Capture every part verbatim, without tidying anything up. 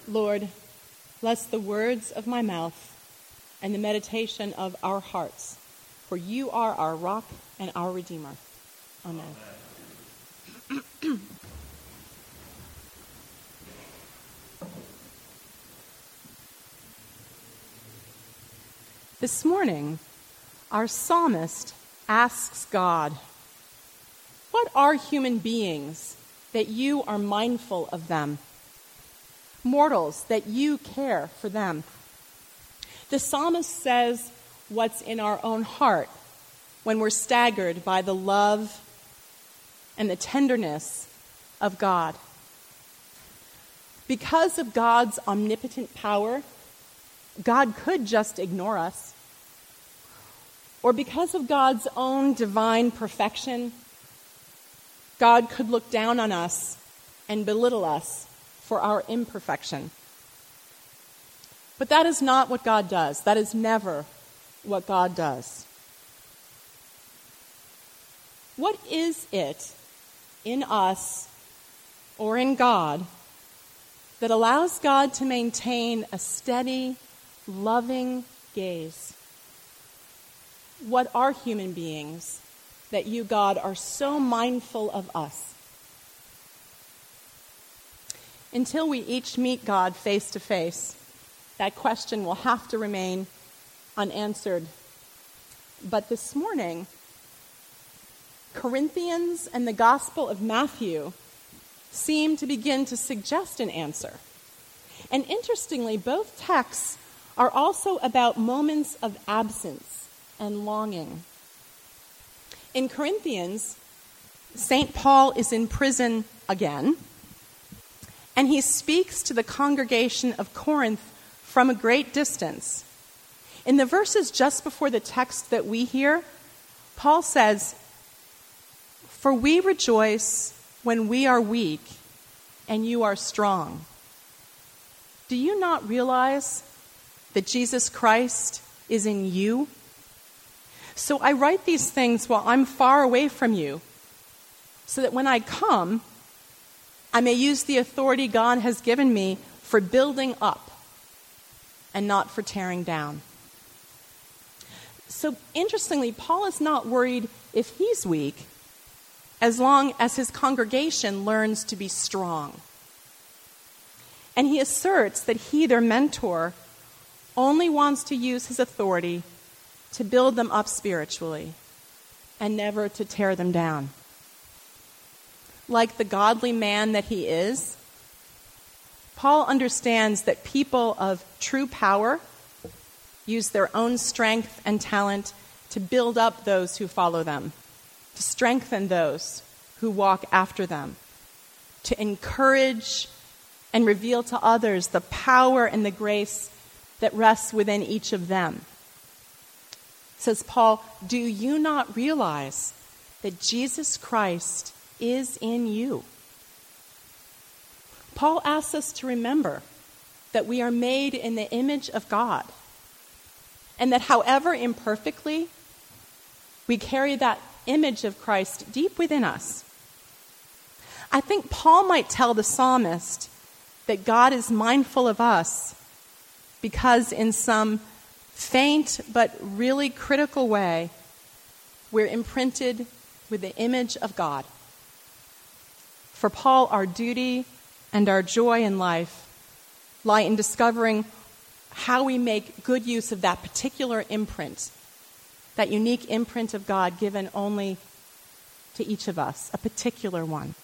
Lord, bless the words of my mouth and the meditation of our hearts, for you are our rock and our Redeemer. Amen. Amen. This morning, our psalmist asks God, "What are human beings that you are mindful of them? Mortals, that you care for them." The psalmist says what's in our own heart when we're staggered by the love and the tenderness of God. Because of God's omnipotent power, God could just ignore us. Or because of God's own divine perfection, God could look down on us and belittle us for our imperfection. But that is not what God does. That is never what God does. What is it in us or in God that allows God to maintain a steady, loving gaze? What are human beings that you, God, are so mindful of us? Until we each meet God face to face, that question will have to remain unanswered. But this morning, Corinthians and the Gospel of Matthew seem to begin to suggest an answer. And interestingly, both texts are also about moments of absence and longing. In Corinthians, Saint Paul is in prison again, and he speaks to the congregation of Corinth from a great distance. In the verses just before the text that we hear, Paul says, "For we rejoice when we are weak and you are strong." Do you not realize that Jesus Christ is in you? So I write these things while I'm far away from you, so that when I come, I may use the authority God has given me for building up and not for tearing down. So interestingly, Paul is not worried if he's weak, as long as his congregation learns to be strong. And he asserts that he, their mentor, only wants to use his authority to build them up spiritually and never to tear them down. Like the godly man that he is, Paul understands that people of true power use their own strength and talent to build up those who follow them, to strengthen those who walk after them, to encourage and reveal to others the power and the grace that rests within each of them. Says Paul, "Do you not realize that Jesus Christ is in you?" Paul asks us to remember that we are made in the image of God, and that however imperfectly, we carry that image of Christ deep within us. I think Paul might tell the psalmist that God is mindful of us because in some faint but really critical way, we're imprinted with the image of God. For Paul, our duty and our joy in life lie in discovering how we make good use of that particular imprint, that unique imprint of God given only to each of us, a particular one.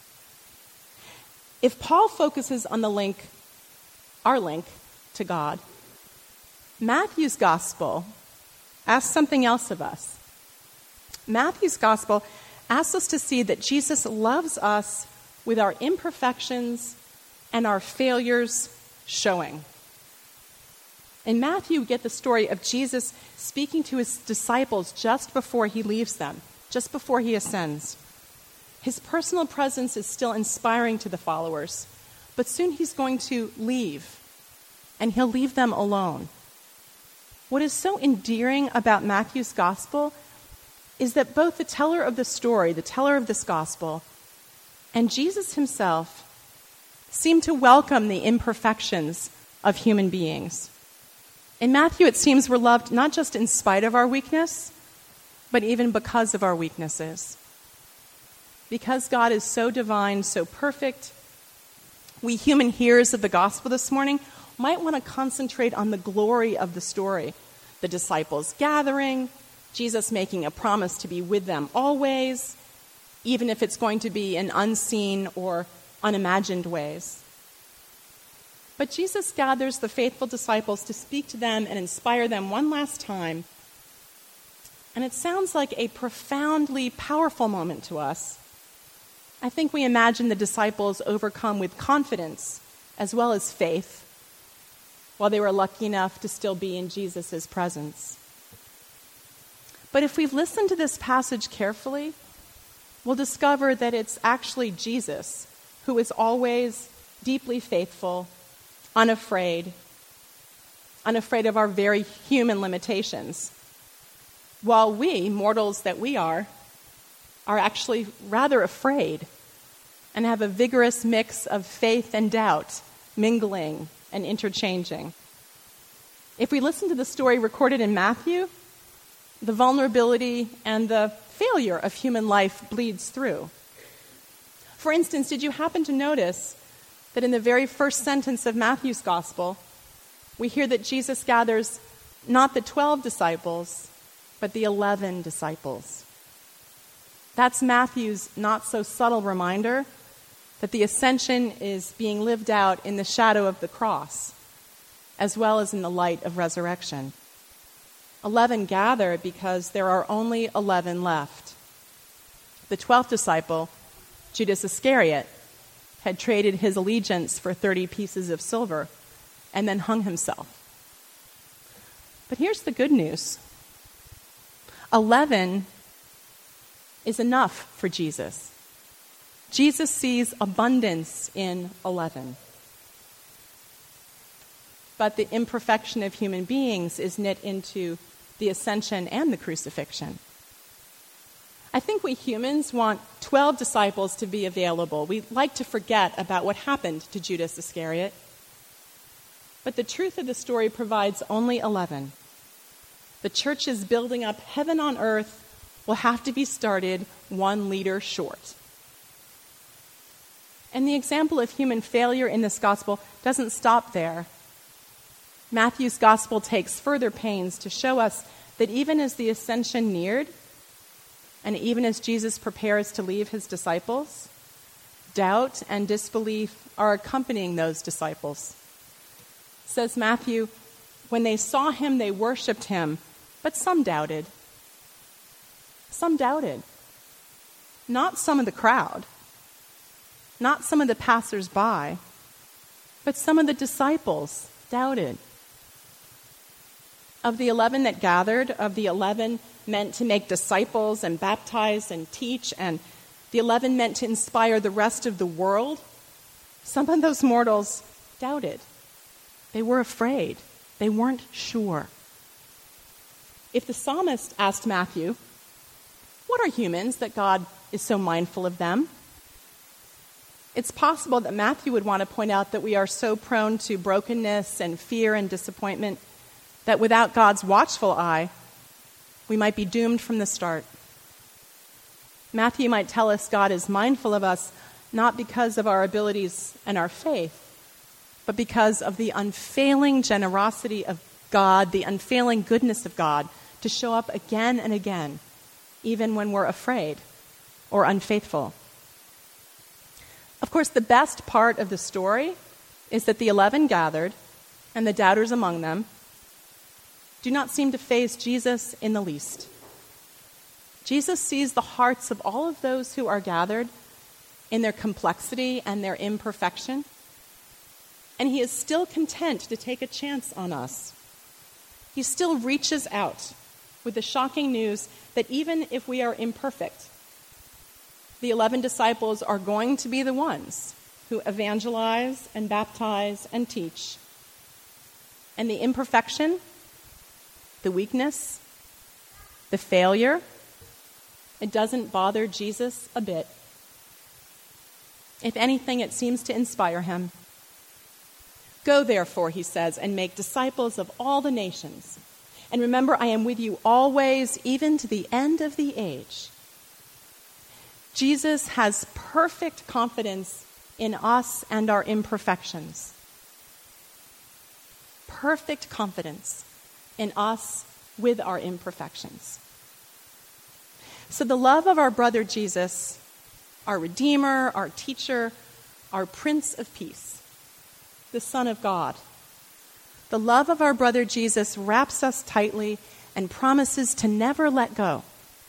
If Paul focuses on the link, our link to God, Matthew's gospel asks something else of us. Matthew's gospel asks us to see that Jesus loves us with our imperfections and our failures showing. In Matthew, we get the story of Jesus speaking to his disciples just before he leaves them, just before he ascends. His personal presence is still inspiring to the followers, but soon he's going to leave, and he'll leave them alone. What is so endearing about Matthew's gospel is that both the teller of the story, the teller of this gospel, and Jesus himself seem to welcome the imperfections of human beings. In Matthew, it seems we're loved not just in spite of our weakness, but even because of our weaknesses. Because God is so divine, so perfect, we human hearers of the gospel this morning might want to concentrate on the glory of the story. The disciples gathering, Jesus making a promise to be with them always, even if it's going to be in unseen or unimagined ways. But Jesus gathers the faithful disciples to speak to them and inspire them one last time. And it sounds like a profoundly powerful moment to us. I think we imagine the disciples overcome with confidence as well as faith, while they were lucky enough to still be in Jesus' presence. But if we listen to this passage carefully, we'll discover that it's actually Jesus who is always deeply faithful, unafraid, unafraid of our very human limitations, while we, mortals that we are, are actually rather afraid and have a vigorous mix of faith and doubt mingling and interchanging. If we listen to the story recorded in Matthew, the vulnerability and the failure of human life bleeds through. For instance, did you happen to notice that in the very first sentence of Matthew's gospel, we hear that Jesus gathers not the twelve disciples, but the eleven disciples? That's Matthew's not-so-subtle reminder that the ascension is being lived out in the shadow of the cross, as well as in the light of resurrection. Eleven gather because there are only eleven left. The twelfth disciple, Judas Iscariot, had traded his allegiance for thirty pieces of silver and then hung himself. But here's the good news. Eleven is enough for Jesus. Jesus sees abundance in eleven. But the imperfection of human beings is knit into the ascension and the crucifixion. I think we humans want twelve disciples to be available. We like to forget about what happened to Judas Iscariot. But the truth of the story provides only eleven. The church's building up heaven on earth will have to be started one leader short. And the example of human failure in this gospel doesn't stop there. Matthew's gospel takes further pains to show us that even as the ascension neared, and even as Jesus prepares to leave his disciples, doubt and disbelief are accompanying those disciples. Says Matthew, when they saw him, they worshipped him, but some doubted. Some doubted. Not some of the crowd, not some of the passers-by, but some of the disciples doubted. Of the eleven that gathered, of the eleven meant to make disciples and baptize and teach, and the eleven meant to inspire the rest of the world, some of those mortals doubted. They were afraid. They weren't sure. If the psalmist asked Matthew, what are humans that God is so mindful of them? It's possible that Matthew would want to point out that we are so prone to brokenness and fear and disappointment that without God's watchful eye, we might be doomed from the start. Matthew might tell us God is mindful of us not because of our abilities and our faith, but because of the unfailing generosity of God, the unfailing goodness of God to show up again and again, even when we're afraid or unfaithful. Of course, the best part of the story is that the eleven gathered, and the doubters among them do not seem to faze Jesus in the least. Jesus sees the hearts of all of those who are gathered in their complexity and their imperfection, and he is still content to take a chance on us. He still reaches out with the shocking news that even if we are imperfect, the eleven disciples are going to be the ones who evangelize and baptize and teach. And the imperfection, the weakness, the failure, it doesn't bother Jesus a bit. If anything, it seems to inspire him. Go, therefore, he says, and make disciples of all the nations. And remember, I am with you always, even to the end of the age. Jesus has perfect confidence in us and our imperfections. Perfect confidence in us with our imperfections. So the love of our brother Jesus, our Redeemer, our teacher, our Prince of Peace, the Son of God, the love of our brother Jesus wraps us tightly and promises to never let go.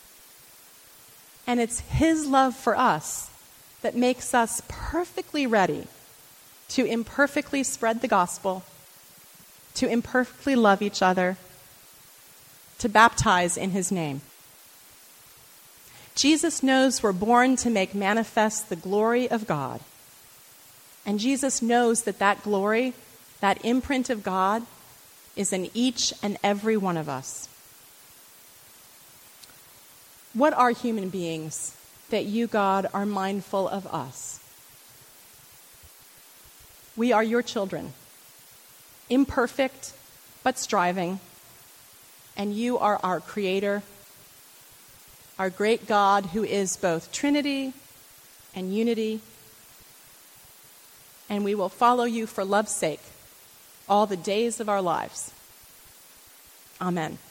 And it's his love for us that makes us perfectly ready to imperfectly spread the gospel, to imperfectly love each other, to baptize in his name. Jesus knows we're born to make manifest the glory of God. And Jesus knows that that glory, that imprint of God, is in each and every one of us. What are human beings that you, God, are mindful of us? We are your children, imperfect but striving, and you are our Creator, our great God who is both Trinity and unity, and we will follow you for love's sake all the days of our lives. Amen.